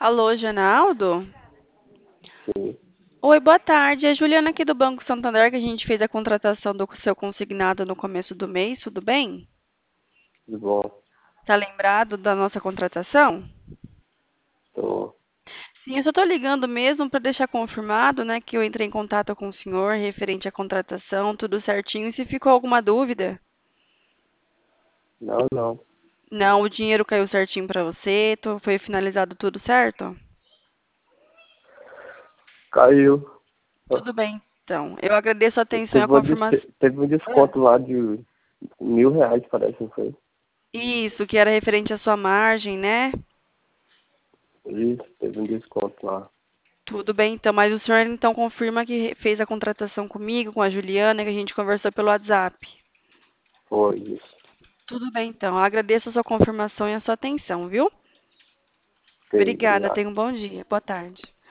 Alô, Genaldo? Sim, Oi, boa tarde. É a Juliana aqui do Banco Santander, que a gente fez a contratação do seu consignado no começo do mês, tudo bem? de bom. Tá lembrado da nossa contratação? Tô. Sim, eu só tô ligando mesmo para deixar confirmado, né, que eu entrei em contato com o senhor referente à contratação, tudo certinho. E se ficou alguma dúvida? Não, não. Não, o dinheiro caiu certinho para você, foi finalizado tudo certo? Caiu. Tudo bem, então. Eu agradeço a atenção e a Teve, confirmação. teve um desconto lá de R$ 1.000, parece, não foi? Isso, que era referente à sua margem, né? Isso, teve um desconto lá. Tudo bem, então, mas o senhor então confirma que fez a contratação comigo, com a Juliana, que a gente conversou pelo WhatsApp. Foi isso. Tudo bem, então. Eu agradeço a sua confirmação e a sua atenção, viu? Ok, Obrigada, obrigado. tenha um bom dia. Boa tarde.